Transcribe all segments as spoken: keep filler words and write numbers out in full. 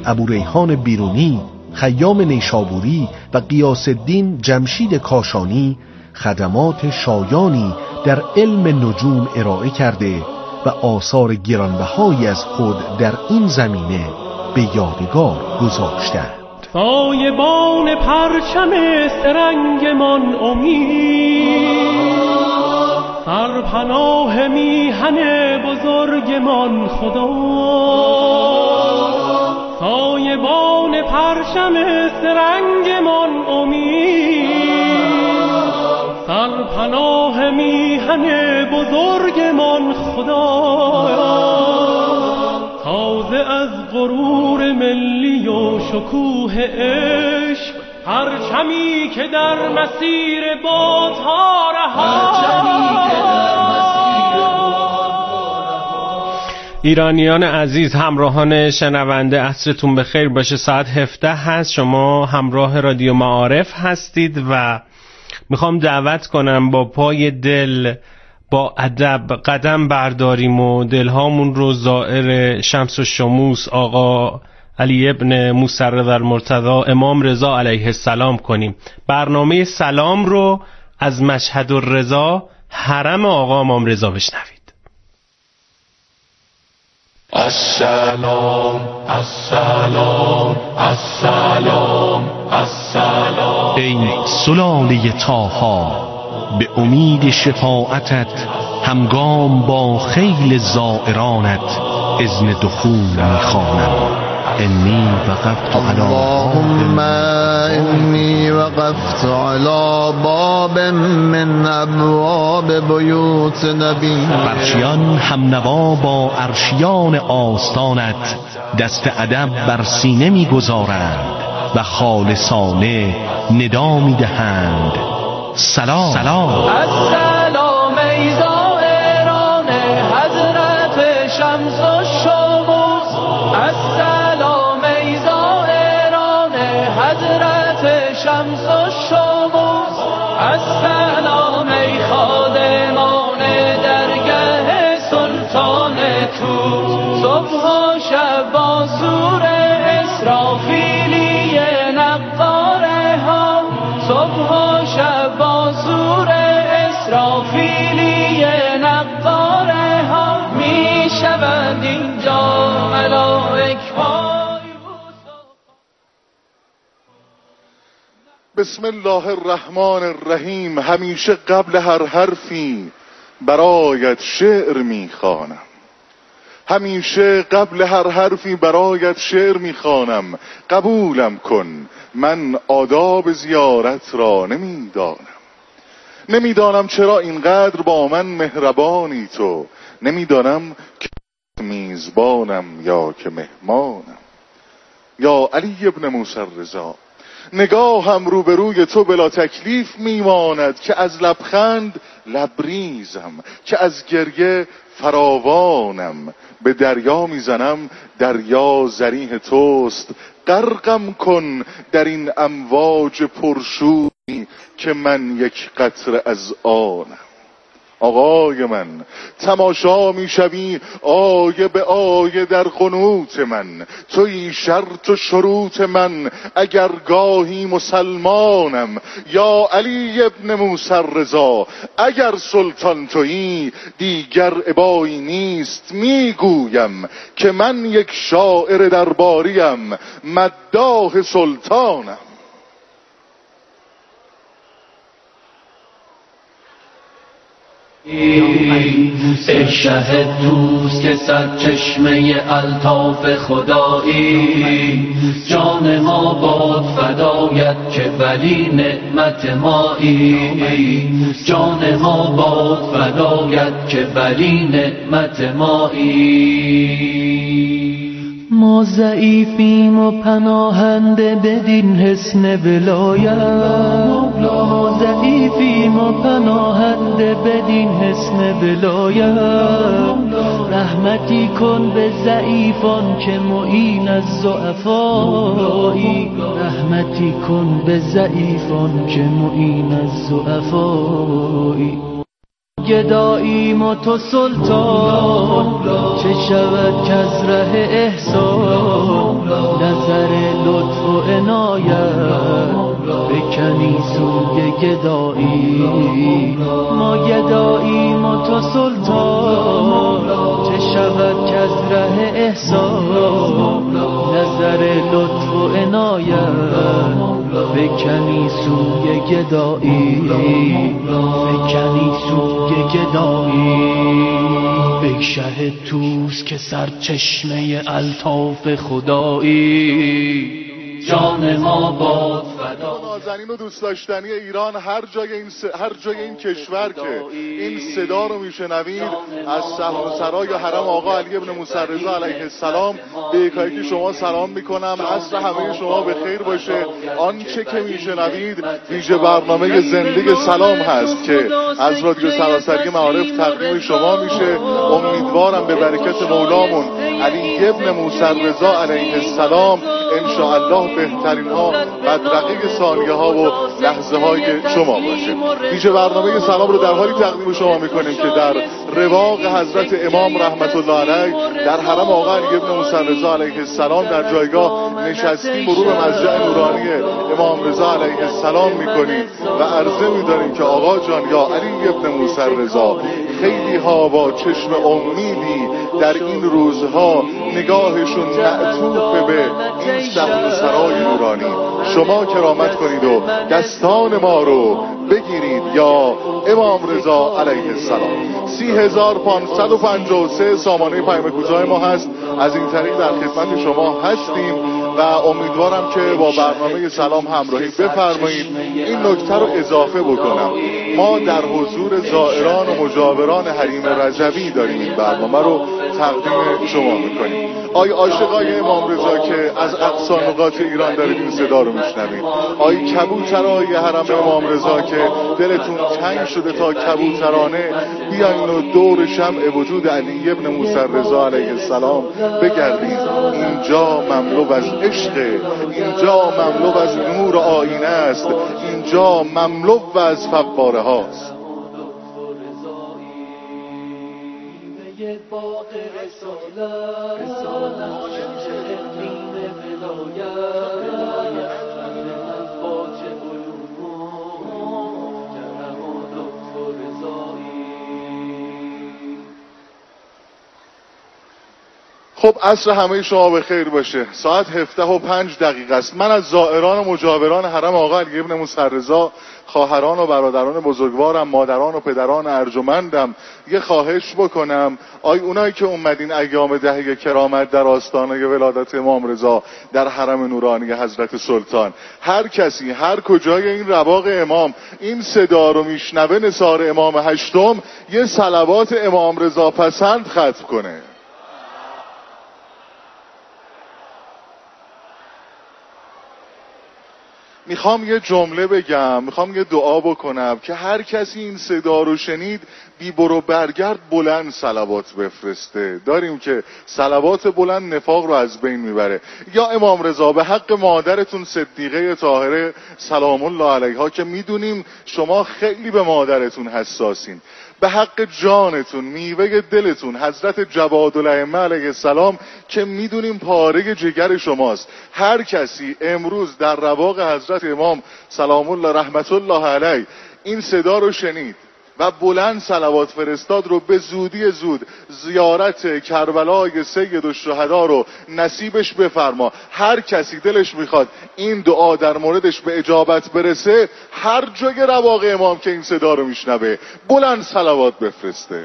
ابوریحان بیرونی، خیام نیشابوری و غیاث الدین جمشید کاشانی خدمات شایانی در علم نجوم ارائه کرده و آثار گرانبهایی از خود در این زمینه به یادگار گذاشتند. سایبان پرچم سرنگمان امید، سرپناه میهن بزرگمان خدا. سایبان پرچم سرنگمان امید، سرپناه میهن بزرگمان خدا. تازه از غرور ملی و شکوه عشق، پرچمی که در مسیر بادها رها. ایرانیان عزیز، همراهان شنونده، عصرتون بخیر باشه. ساعت هفده هست، شما همراه رادیو معارف هستید و میخوام دعوت کنم با پای دل، با ادب قدم برداریم و دلهامون رو زائر شمس الشموس آقا علی ابن موسی المرتضی امام رضا علیه السلام کنیم. برنامه سلام رو از مشهد الرضا حرم آقا امام رضا بشنوید. السلام السلام السلام السلام. ای سلاله طاها، به امید شفاعتت همگام با خیل زائرانت اذن دخول میخوانم. انی وقفت علی اللهم انی وقفت علی باب من ابواب بیوت نبی. فرشیان همنوا با عرشیان آستانت دست ادب بر سینه میگذارند و خالصانه ندا میدهند سلام سلام. السلام ای زائران حضرت شمس الشموس، السلام ای زائران حضرت شمس الشموس، السلام ای خادمان درگاه سلطان توس. صبح و شب با سور اسرافیلی نقاره ها، صبح و شب با سور اسرافیلی نقاره ها، می شود اینجا ملائک های. بسم الله الرحمن الرحیم. همیشه قبل هر حرفی برایت شعر میخوانم، همیشه قبل هر حرفی برایت شعر میخوانم. قبولم کن، من آداب زیارت را نمیدانم. نمیدانم چرا اینقدر با من مهربانی تو، نمیدانم که میزبانم یا که مهمانم. یا علی ابن موسی الرضا، نگاهم روبروی تو بلا تکلیف میماند که از لبخند لبریزم، که از گریه فراوانم. به دریا میزنم، دریا ذریح توست. غرقم کن در این امواج پرشوری که من یک قطره از آنم. آقای من، تماشا میشوی آیه به آیه در قنوت من. توی شرط و شروط من، اگر گاهی مسلمانم. یا علی ابن موسی الرضا، اگر سلطان تویی دیگر ابایی نیست. میگویم که من یک شاعر درباریم، مداح سلطانم. ای شه دوست که صد چشمه الطاف خدایی، جان ما باد فدایت که ولی نعمت مایی. جان ما باد فدایت که ولی نعمت مایی. ما ضعیفیم و پناهنده بدین حسن ولایت، ما ضعیفیم و پناهنده بدین حسن ولایت. رحمتی کن به ضعیفان که معین از ضعفایی، رحمتی کن به ضعیفان که معین از ضعفایی. گداییم و تو سلطان، چه شود که از ره احسان سوی گدایی، ما گداییم و تو سلطان، چه شود که از ره احسان نظر لطف و عنایت بکنی سوی گدایی، بکنی سوی گدایی. ای شه توس که سرچشمه الطاف خدایی، جان ما باد فدا. نازنین و دوست داشتنی ایران، هر جای این س... هر جای این کشور که این صدا رو میشنوید، از صحن و سرای حرم آقا علی ابن موسی رضا علیه السلام به یکایک شما سلام میکنم. عصر همه شما به خیر باشه. آنچه که میشنوید ویژه برنامه زندگی سلام هست که از رادیو سراسری معارف تقدیم شما میشه. امیدوارم به برکت مولامون علی ابن موسی رضا علیه السلام ان شاء الله بهترین ها بدرقه ثانیه ها و لحظه های شما باشه. ویژه برنامه سلام رو در حالی تقدیم شما میکنیم که در رواق حضرت امام رحمت الله علیه در حرم آقا علی ابن موسی رضا علیه السلام در جایگاه نشستیم، مرور به مضجع نورانی امام رضا علیه السلام میکنیم و عرضه میداریم که آقا جان یا علی ابن موسی رضا، خیلی ها با چشم امیدی در این روزها نگاهشون معطوف به این صحن سرای نورانی. شما کرامت کنید و دستان ما رو بگیرید یا امام رضا علیه السلام. سی هزار پانصد و پنجاه و سه سامانه پیام کوتاه ما هست. از این طریق در خدمت شما هستیم و امیدوارم که با برنامه سلام همراهی بفرمایید. این نکته رو اضافه بکنم، ما در حضور زائران و مجاوران حریم رجبی داریم این برنامه رو تقدیم شما میکنیم. آی عاشقای امام رضا که از اقصی نقاط ایران دارید این صدا رو میشنوید، آی کبوترای حرم امام رضا که دلتون تنگ شده تا کبوترانه بیاین و دور شمع وجود علی ابن موسی رضا علیه السلام بگردید. اینجا مملو از عشق، اینجا مملو از نور آینه است، اینجا مملو از فواره هاست. خب عصر همه شما به خیر باشه. ساعت هفده و پنج دقیقه است. من از زائران و مجاوران حرم آقا علی ابن موسی رضا، خواهران و برادران بزرگوارم، مادران و پدران ارجمندم یه خواهش بکنم. آی اونایی که اومدین ایام دهه کرامت در آستانه ولادت امام رضا در حرم نورانی حضرت سلطان، هر کسی هر کجای این رواق امام این صدا رو میشنوه نثار امام هشتم یه صلوات امام رضا پسند ختم کنه. میخوام یه جمله بگم، میخوام یه دعا بکنم که هر کسی این صدا رو شنید بی برو برگرد بلند صلوات بفرسته. داریم که صلوات بلند نفاق رو از بین میبره. یا امام رضا به حق مادرتون صدیقه طاهره سلام الله علیها که میدونیم شما خیلی به مادرتون حساسین، به حق جانتون میوه دلتون حضرت جوادالائمه علیه السلام که میدونیم پاره جگر شماست، هر کسی امروز در رواق حضرت امام سلام الله رحمت الله علیه این صدا رو شنید و بلند صلوات فرستاد رو به زودی زود زیارت کربلای سید الشهدا رو نصیبش بفرما. هر کسی دلش میخواد این دعا در موردش به اجابت برسه، هر جای رواق امام که این صدا رو میشنوه بلند صلوات بفرسته.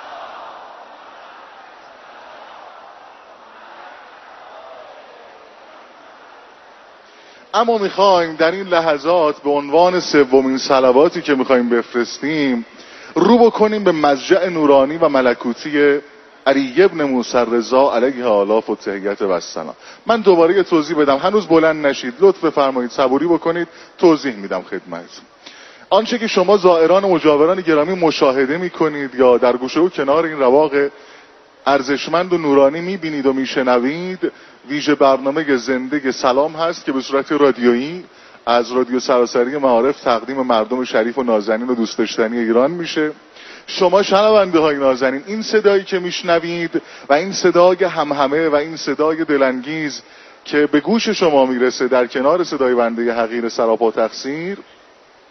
اما میخوایم در این لحظات به عنوان سومین صلواتی که میخوایم بفرستیم رو بکنیم به مضجع نورانی و ملکوتی علی ابن موسی رضا علیه آلاف و تحیت و السلام. من دوباره یه توضیح بدم، هنوز بلند نشید، لطف بفرمایید صبوری بکنید، توضیح میدم خدمتتون. آنچه که شما زائران و مجاوران گرامی مشاهده میکنید یا در گوشه و کنار این رواق ارزشمند و نورانی میبینید و میشنوید، ویژه برنامه زندگی سلام هست که به صورت رادیویی از رادیو سراسری معارف تقدیم مردم شریف و نازنین و دوست داشتنی ایران میشه. شما شنونده های نازنین، این صدایی که میشنوید و این صدای همهمه و این صدای دلانگیز که به گوش شما میرسه در کنار صدای بنده حقیر سراپا تقصیر،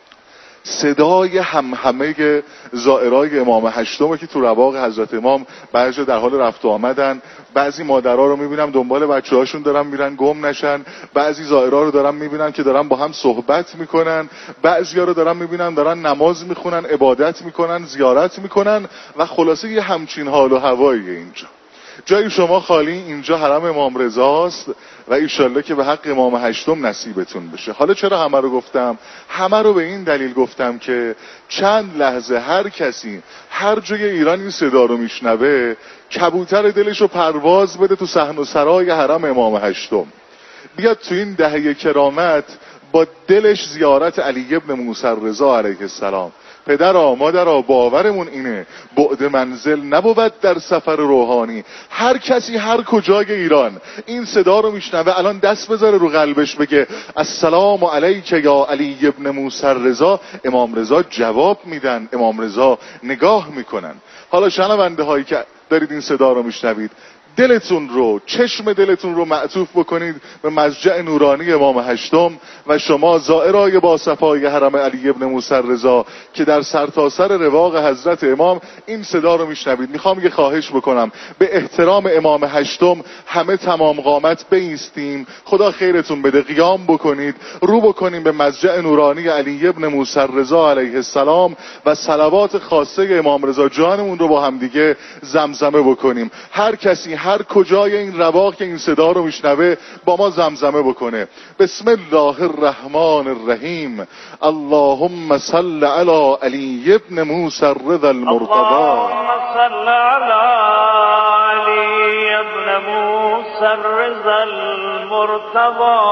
صدای همهمه زائرای امام هشتم که تو رواق حضرت امام بعضی در حال رفت و آمدن. بعضی مادرها رو میبینم دنبال بچه هاشون دارن میرن گم نشن، بعضی زائرها رو دارن میبینم که دارن با هم صحبت میکنن، بعضی ها رو دارن میبینم دارن نماز میخونن، عبادت میکنن، زیارت میکنن و خلاصه یه همچین حال و هوایی اینجا. جای شما خالی، اینجا حرم امام رضاست و ایشالله که به حق امام هشتم نصیبتون بشه. حالا چرا همه رو گفتم؟ همه رو به این دلیل گفتم که چند لحظه هر کسی هر جای ایران این صدا رو میشنوه کبوتر دلش رو پرواز بده تو صحن و سرای حرم امام هشتم، بیاد تو این دهه کرامت با دلش زیارت علی ابن موسی رضا علیه السلام. پدرا مادرا باورمون اینه بعد منزل نبود در سفر روحانی. هر کسی هر کجای ایران این صدا رو میشنوه الان دست بذاره رو قلبش بگه السلام علیک یا علی ابن موسی رضا. امام رضا جواب میدن، امام رضا نگاه میکنن. حالا شنونده هایی که دارید این صدا رو میشنوید، دلتون رو، چشم دلتون رو معطوف بکنید به مسجع نورانی امام هشتم و شما زائرای با صفای حرم علی ابن موسی رضا که در سرتاسر رواق حضرت امام این صدا رو میشنوید، میخوام یه خواهش بکنم به احترام امام هشتم همه تمام قامت بایستیم. خدا خیرتون بده، قیام بکنید، رو بکنیم به مسجع نورانی علی ابن موسی رضا علیه السلام و صلوات خاصه امام رضا جانمون رو با هم دیگه زمزمه بکنیم. هر کسی هر کجای این رواق که این صدا رو میشنوه با ما زمزمه بکنه. بسم الله الرحمن الرحیم. اللهم صل علی علی ابن موسی رضا المرتضی. اللهم صل علی علی ابن موسی رضا المرتضی.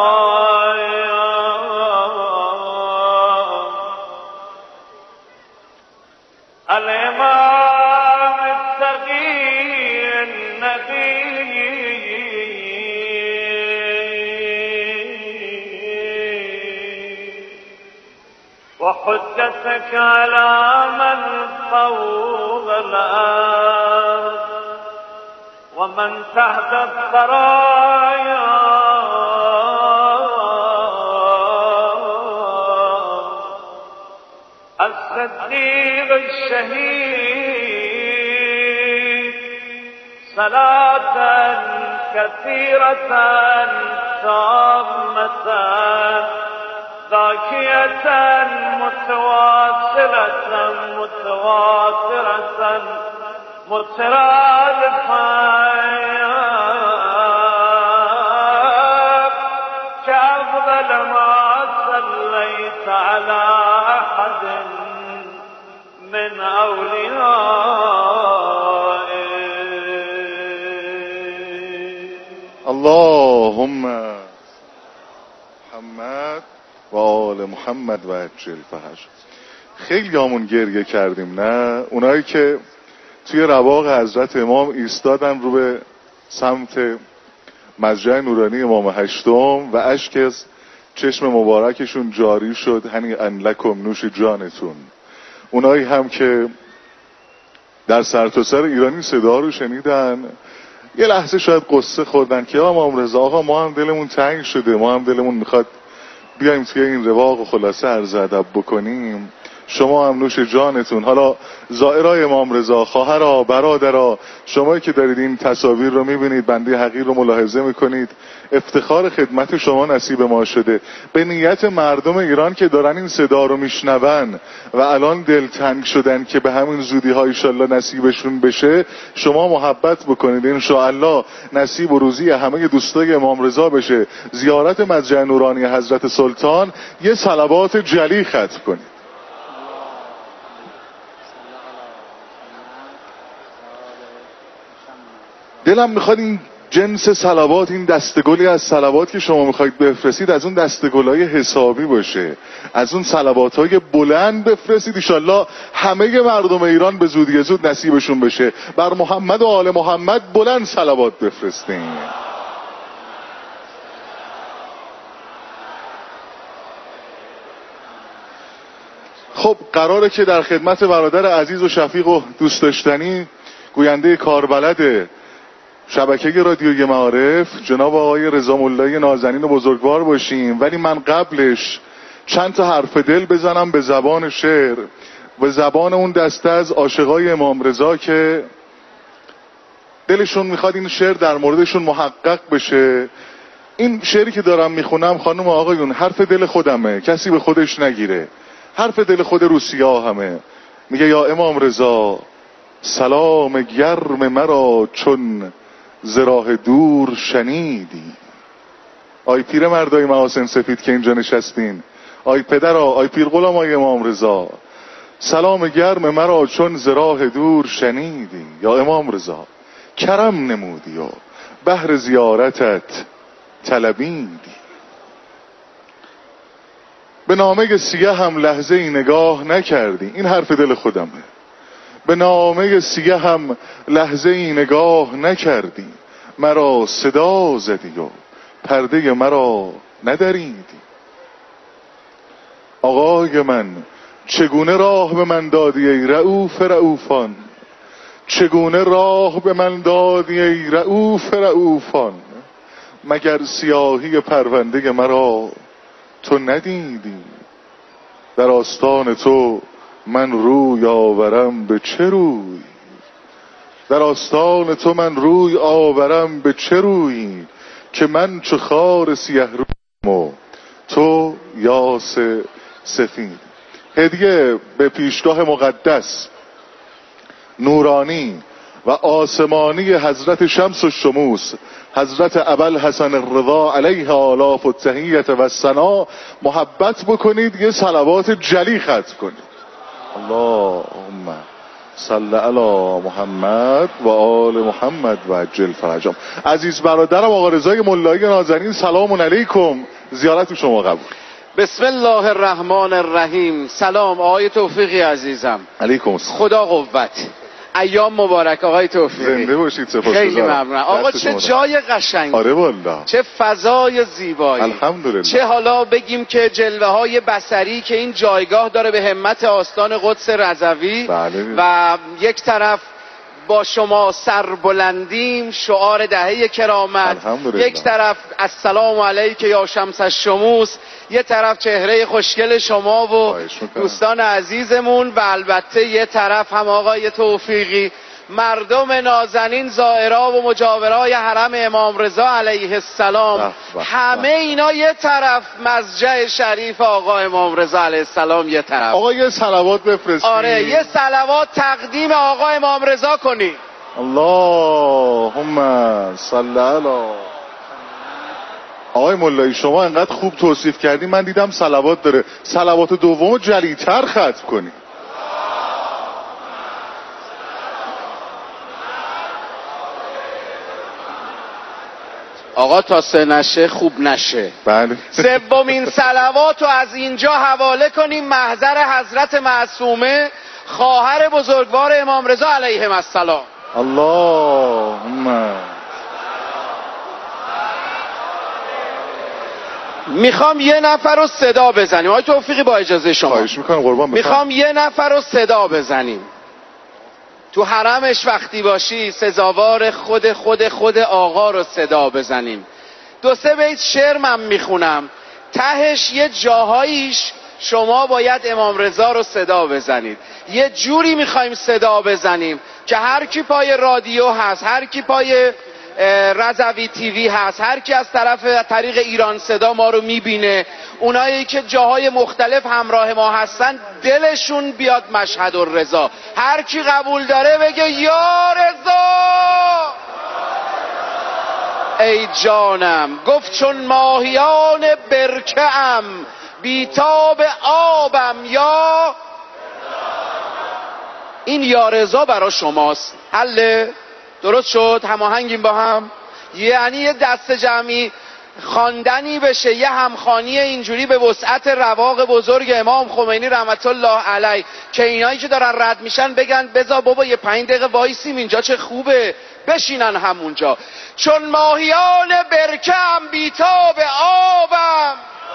الامام التقی وحجتك على من فوق الأرض ومن تحت الثرايا الصديق الشهيد صلاة كثيرة تامة ذاكية متواصلة متواترة مترادفة كأفضل ما صليت على أحد من أوليائك. اللهم محمد و آل محمد و عجل فحش. خیلی همون گریه کردیم نه؟ اونایی که توی رواق حضرت امام ایستادن رو به سمت مسجع نورانی امام هشتم و اشک از چشم مبارکشون جاری شد هنیئا لکم نوش جانتون. اونایی هم که در سرتاسر ایرانی صدا رو شنیدن یه لحظه شاید قصه خوردن که امام رضا آقا ما هم دلمون تنگ شده، ما هم دلمون میخواد بیایم توی این رواق و خلاصه عرض ادب بکنیم. شما هم نوش جانتون. حالا زائرای امام رضا، خواهرها، برادرها، شمایی که دارید این تصاویر رو میبینید، بنده حقیر رو ملاحظه میکنید، افتخار خدمت شما نصیب ما شده. به نیت مردم ایران که دارن این صدا رو میشنون و الان دلتنگ شدن که به همین زودی ها ایشالله نصیبشون بشه، شما محبت بکنید انشاءالله نصیب و روزی همه دوستای امام رضا بشه. زیارت مسجع نورانی حضرت سلطان، یه صلوات جلی ختم کنید. دلم میخواد این جنس صلوات، این دستگلی از صلوات که شما میخواید بفرستید از اون دستگلای حسابی باشه، از اون صلواتهای بلند بفرستید انشالله همه مردم ایران به زودی زود نصیبشون بشه. بر محمد و آل محمد بلند صلوات بفرستین. خب قراره که در خدمت برادر عزیز و شفیق و دوست داشتنی گوینده کاربلد شبکه رادیوی معارف جناب آقای رضا ملایی نازنین و بزرگوار باشیم. ولی من قبلش چند تا حرف دل بزنم به زبان شعر، به زبان اون دسته از عاشقای امام رضا که دلشون میخواد این شعر در موردشون محقق بشه. این شعری که دارم میخونم خانم و آقایون حرف دل خودمه، کسی به خودش نگیره، حرف دل خود روسیا همه. میگه یا امام رضا سلام گرم مرا چون ز راه دور شنیدی. آی پیر مردای محاسن سفید که اینجا نشستین، آی پدرا، آی پیر غلام، آی امام رضا، سلام گرم مرا چون ز راه دور شنیدی. یا امام رضا کرم نمودی و بهر زیارتت طلبیدی. به نامه سیه هم لحظه ای نگاه نکردی. این حرف دل خودمه. به نامه سیه هم لحظه ای نگاه نکردی. مرا صدا زدی و پرده مرا ندریدی. آقای من چگونه راه به من دادی ای رؤوف رؤوفان، چگونه راه به من دادی ای رؤوف رؤوفان. مگر سیاهی پرونده مرا تو ندیدی؟ در آستان تو من روی آورم به چه روی؟ در آستان تو من روی آورم به چه روی؟ که من چو خار سیه رویم و تو یاس سفید. هدیه به پیشگاه مقدس نورانی و آسمانی حضرت شمس الشموس حضرت ابوالحسن الرضا علیه آلاف و تحیت و ثنا محبت بکنید، یه صلوات جلی ختم کنید. اللهم صل علی محمد و آل محمد و عجل فرجهم. عزیز برادرم آقا رضای ملایی نازنین، سلام علیکم، زیارت شما قبول. بسم الله الرحمن الرحیم. سلام آقای توفیقی عزیزم. علیکم السلام. خدا قوت. ایام مبارک آقای توفیقی. زنده باشید. سپاسگزارم. خیلی ممنون آقا. چه جای قشنگی. آره والله. چه فضای زیبایی. الحمدلله. چه حالا بگیم که جلوه های بصری که این جایگاه داره به همت آستان قدس رضوی. بله. و یک طرف با شما سربلندیم، شعار دهه کرامت، یک طرف السلام علیک یا شمس الشموس، یه طرف چهره خوشگل شما و دوستان عزیزمون، و البته یه طرف هم آقای توفیقی، مردم نازنین، زائرا و مجاورای حرم امام رضا علیه السلام. همه اینا یه طرف، مضجع شریف آقا امام رضا علیه السلام یه طرف. آقا یه صلوات بفرستید. آره یه صلوات تقدیم آقا امام رضا کنی. اللهم صل علی. آقای ملایی شما انقدر خوب توصیف کردی، من دیدم صلوات داره، صلوات دومو جلی‌تر ختم کنی. آقا تا سه نشه خوب نشه. بله. سومین صلوات رو از اینجا حواله کنیم محضر حضرت معصومه خواهر بزرگوار امام رضا علیهم السلام. اللهم. میخوام یه نفر رو صدا بزنیم. آقای توفیقی با اجازه شما. خواهش میکنم قربان. میخوام یه نفر رو صدا بزنیم. تو حرمش وقتی باشی سزاوار خود خود خود آقا رو صدا بزنیم. دو سه بیت شعر من میخونم، تهش یه جاهاییش شما باید امام رضا رو صدا بزنید. یه جوری میخوایم صدا بزنیم که هر کی پای رادیو هست، هر کی پای رضوی تیوی هست، هر کی از طرف طریق ایران صدا ما رو میبینه، اونایی که جاهای مختلف همراه ما هستن، دلشون بیاد مشهد الرضا. هر کی قبول داره بگه یا رضا. ای جانم گفت چون ماهیان برکه‌ام، بیتاب آبم یا. این یا رضا برا شماست. حله؟ درست شد؟ هماهنگیم با هم؟ یعنی یه دست جمعی خواندنی بشه، یه همخوانی اینجوری به وسعت رواق بزرگ امام خمینی رحمت الله علیه، که اینایی که دارن رد میشن بگن بذار بابا یه پنج دقیقه وایسیم اینجا چه خوبه، بشینن همونجا. چون ماهیان برکم بیتاب آبم.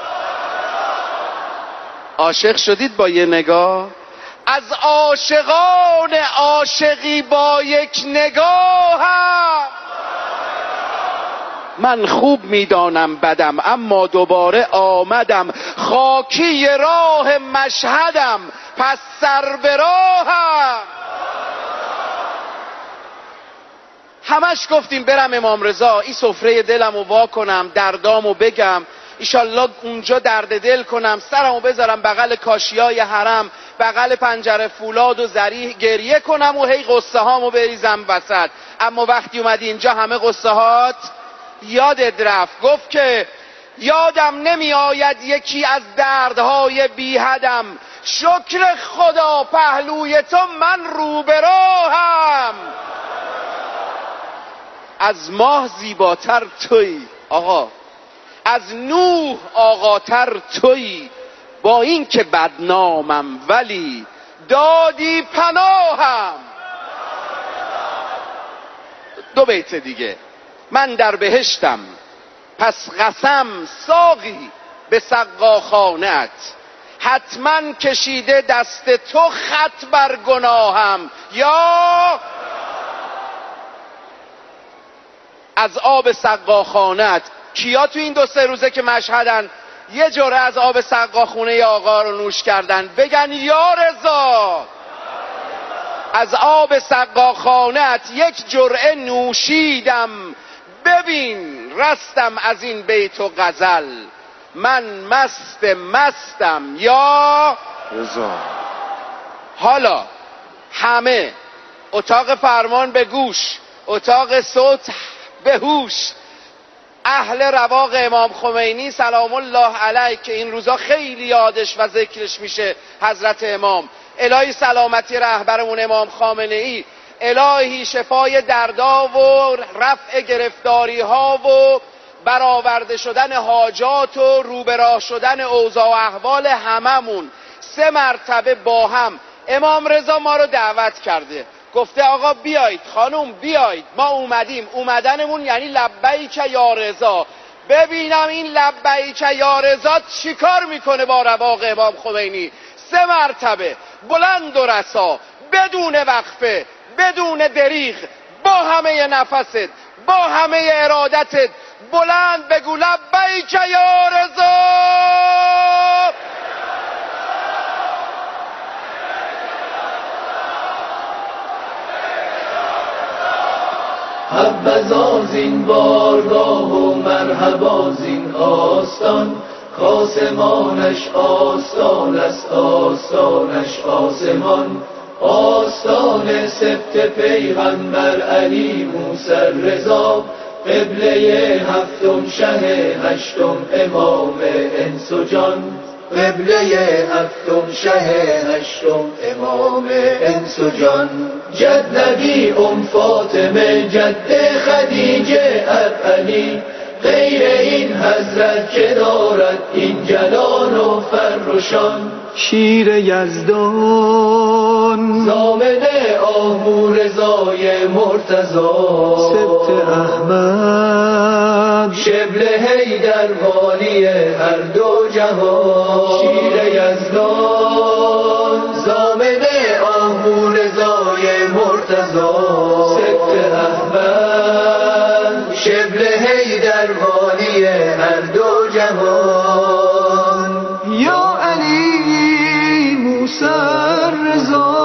عاشق شدید با یه نگاه؟ از عاشقان عاشقی با یک نگاه هم. من خوب میدانم بدم، اما دوباره آمدم. خاکی راه مشهدم، پس سر به راهم. همش گفتیم برم امام رضا این سفره دلمو وا کنم، دردامو بگم، ایشالله اونجا درد دل کنم، سرمو بذارم بغل کاشیای حرم، بغل پنجره فولاد و زری گریه کنم و هی قصه هامو بریزم وسط. اما وقتی اومدی اینجا همه قصه هات یادت رفت. گفت که یادم نمی آید یکی از دردهای بی حدم، شکر خدا پهلوی تو من رو به راهم. از ماه زیباتر تویی آقا، از نوح آقاتر تویی، با این که بدنامم ولی دادی پناهم. دو بیت دیگه. من در بهشتم پس قسم ساقی به سقاخانه‌ات، حتما کشیده دست تو خط بر گناهم. یا از آب سقاخانه‌ات، کیا تو این دو سه روزه که مشهدن یه جرعه از آب سقاخونه آقا رو نوش کردن؟ بگن یا رضا. از آب سقاخانه‌ات یک جرعه نوشیدم، ببین رستم از این بیت و غزل، من مست مستم یا رضا. حالا همه اتاق فرمان به گوش، اتاق صوت به هوش، اهل رواق امام خمینی سلام الله علیه که این روزا خیلی یادش و ذکرش میشه، حضرت امام، الهی سلامتی رهبرمون امام خامنه ای، الهی شفای دردا و رفع گرفتاری ها و برآورده شدن حاجات و روبراه شدن اوضاع و احوال هممون. سه مرتبه با هم امام رضا ما رو دعوت کرده، گفته آقا بیایید، خانم بیایید، ما اومدیم. اومدنمون یعنی لبیک یا رضا. ببینم این لبیک یا رضا چیکار میکنه با رواق امام خمینی. سه مرتبه بلند و رسا، بدون وقفه، بدون دریغ، با همه نفست، با همه ارادتت، بلند بگو لبیک یا رضا. حبذا زین بارگاه و مرحبا زین آستان، کاسمانش آستان است آستانش آسمان، آستان سبت پیغمبر علی موسی رضا، قبله هفتم شه هشتم امام انس و جان، قبله هفتم شه هشتم امام انس و جان، جد نبی ام فاطمه جد خدیجه اب علی، غیر این حضرت که دارد این جلال و فرشان، شیر یزدان زامن آهو رضای مرتضا، سبت احمد شبل حیدر والی هر دو جهان، شیر یزدان زامن آهو رضای مرتضا، سبت احمد شبل حیدر والی هر دو جهان، یا علی موسی رضا.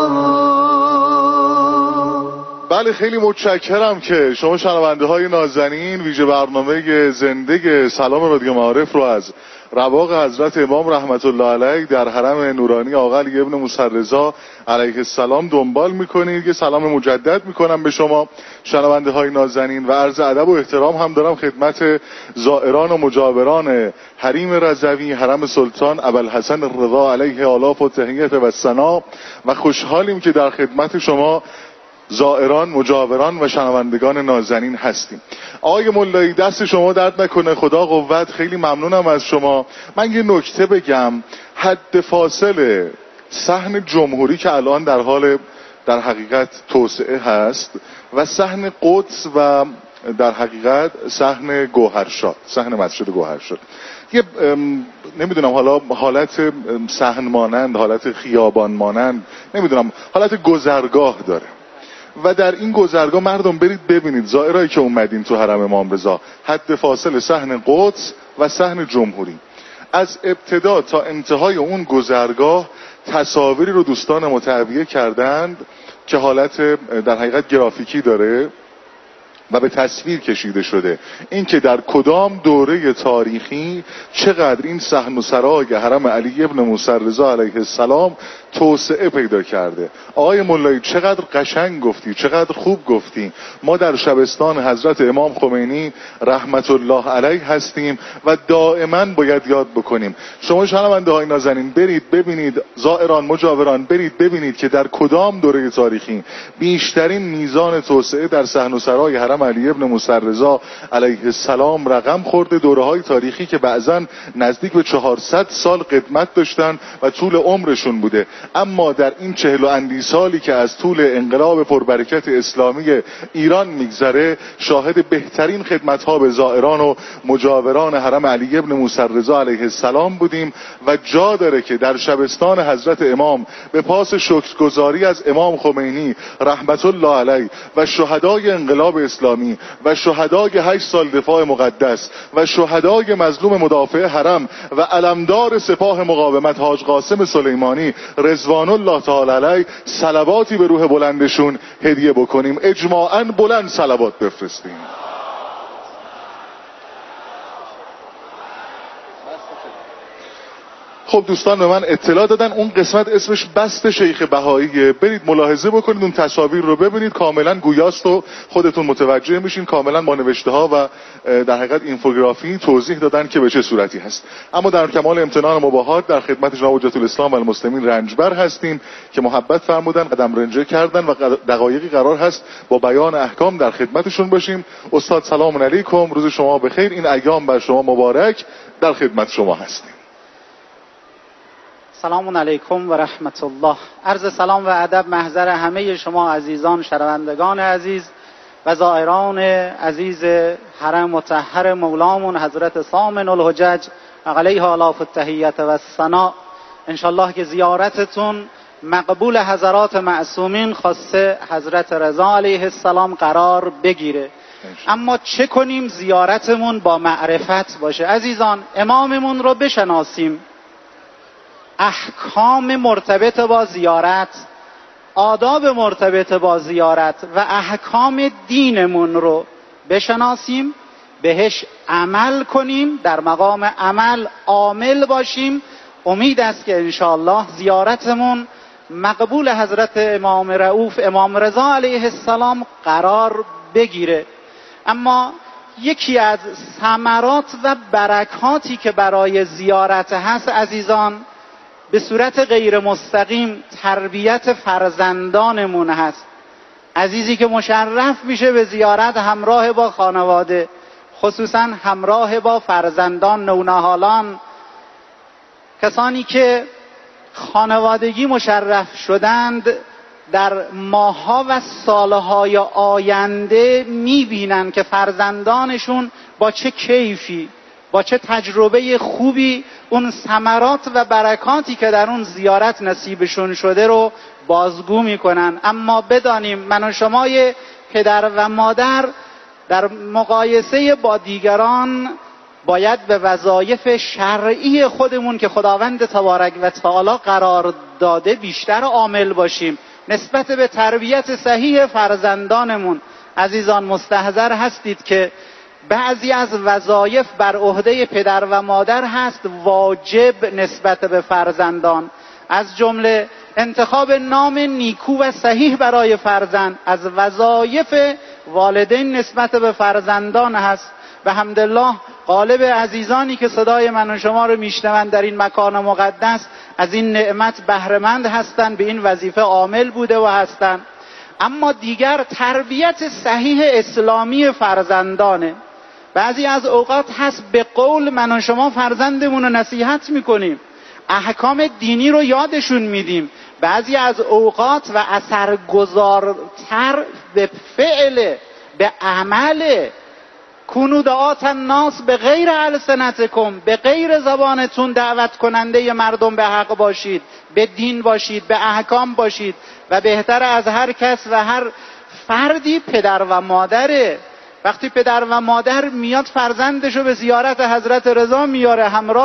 بله خیلی متشکرم که شما شنونده های نازنین ویژه برنامه زنده سلام رادیو معارف رو از رواق حضرت امام رحمت الله علیه در حرم نورانی آقا علی ابن موسی رضا علیه السلام دنبال میکنید. یه سلام مجدد میکنم به شما شنونده های نازنین و عرض ادب و احترام هم دارم خدمت زائران و مجاوران حریم رضوی حرم سلطان ابوالحسن الرضا علیه آلاف و تحیت و ثنا و خوشحالیم که در خدمت شما زائران، مجاوران و شنوندگان نازنین هستیم. آقای ملایی دست شما درد نکنه، خدا قوت، خیلی ممنونم از شما. من یه نکته بگم، حد فاصله صحن جمهوری که الان در حال در حقیقت توسعه هست و صحن قدس و در حقیقت صحن گوهرشاد، صحن مسجد گوهرشاد، یه نمیدونم حالا حالت صحن مانند، حالت خیابان مانند، نمیدونم حالت گذرگاه داره و در این گذرگاه مردم برید ببینید زائرایی که اومدین تو حرم امام رضا، حد فاصل صحن قدس و صحن جمهوری، از ابتدا تا انتهای اون گذرگاه تصاویری رو دوستان متعبیه کردند که حالت در حقیقت گرافیکی داره و به تصویر کشیده شده. این که در کدام دوره تاریخی چقدر این صحن و سرای حرم علی ابن موسی رضا علیه السلام توسعه پیدا کرده. آقای مولایی چقدر قشنگ گفتی، چقدر خوب گفتی. ما در شبستان حضرت امام خمینی رحمت الله علیه هستیم و دائما باید یاد بکنیم. شما شنونده های نازنین برید ببینید، زائران مجاوران برید ببینید که در کدام دوره تاریخی بیشترین میزان توسعه در صحن و سرای حرم علی ابن موسی رضا علیه السلام رقم خورده. دوره های تاریخی که بعضا نزدیک به چهارصد سال قدمت داشتن و طول عمرشون بوده، اما در این چهل و اندی سالی که از طول انقلاب پربرکت اسلامی ایران میگذره شاهد بهترین خدمت ها به زائران و مجاوران حرم علی ابن موسی رضا علیه السلام بودیم و جا داره که در شبستان حضرت امام به پاس شکرگزاری از امام خمینی رحمت الله علیه و شهدای انقلاب اسلامی و شهدای هشت سال دفاع مقدس و شهدای مظلوم مدافع حرم و علمدار سپاه مقاومت حاج قاسم سلیمانی رضوان الله تعالی علیه صلواتی به روح بلندشون هدیه بکنیم. اجماعاً بلند صلوات بفرستیم. خب دوستان به من اطلاع دادن اون قسمت اسمش بست شیخ بهاییه، برید ملاحظه بکنید اون تصاویر رو ببینید، کاملا گویاست و خودتون متوجه میشین. کاملا با نوشته ها و در حقیقت اینفوگرافی توضیح دادن که به چه صورتی هست. اما در کمال امتنان مباهات در خدمت جناب حجت الاسلام و المسلمین رنجبر هستیم که محبت فرمودن، قدم رنجه کردن و دقایقی قرار هست با بیان احکام در خدمتشون باشیم. استاد سلام علیکم، روز شما بخیر، این ایام بر شما مبارک، در خدمت شما هستیم. سلام علیکم و رحمت الله. عرض سلام و ادب محضر همه شما عزیزان، شنوندگان عزیز و زائران عزیز حرم مطهر مولامون حضرت ثامن الحجج علیه آلاف التحیت و الثنا. انشالله که زیارتتون مقبول حضرات معصومین خاصه حضرت رضا علیه السلام قرار بگیره. اما چه کنیم زیارتمون با معرفت باشه. عزیزان اماممون رو بشناسیم، احکام مرتبط با زیارت، آداب مرتبط با زیارت و احکام دینمون رو بشناسیم، بهش عمل کنیم، در مقام عمل عامل باشیم. امید است که انشاءالله زیارتمون مقبول حضرت امام رؤوف امام رضا علیه السلام قرار بگیره. اما یکی از ثمرات و برکاتی که برای زیارت هست عزیزان، به صورت غیر مستقیم تربیت فرزندانمون هست. عزیزی که مشرف میشه به زیارت همراه با خانواده، خصوصا همراه با فرزندان نونهالان، کسانی که خانوادگی مشرف شدند در ماه‌ها و سالهای آینده میبینن که فرزندانشون با چه کیفی، با چه تجربه خوبی اون ثمرات و برکاتی که در اون زیارت نصیبشون شده رو بازگو میکنن. اما بدانیم من و شمای پدر و مادر در مقایسه با دیگران باید به وظایف شرعی خودمون که خداوند تبارک و تعالی قرار داده بیشتر عامل باشیم نسبت به تربیت صحیح فرزندانمون. عزیزان مستحضر هستید که بعضی از وظایف بر عهده پدر و مادر هست واجب نسبت به فرزندان، از جمله انتخاب نام نیکو و صحیح برای فرزند از وظایف والدین نسبت به فرزندان هست. و حمدالله غالب عزیزانی که صدای من و شما رو میشنوند در این مکان مقدس از این نعمت بهره‌مند هستند، به این وظیفه عامل بوده و هستند. اما دیگر تربیت صحیح اسلامی فرزندانه. بعضی از اوقات هست به قول من و شما فرزندمون رو نصیحت میکنیم، احکام دینی رو یادشون میدیم، بعضی از اوقات و اثرگذارتر به فعل، به عمل. کونو دعات الناس به غیر السنتکم، به غیر زبانتون دعوت کننده مردم به حق باشید، به دین باشید، به احکام باشید و بهتر از هر کس و هر فردی پدر و مادره. وقتی پدر و مادر میاد فرزندشو به زیارت حضرت رضا میاره، همراه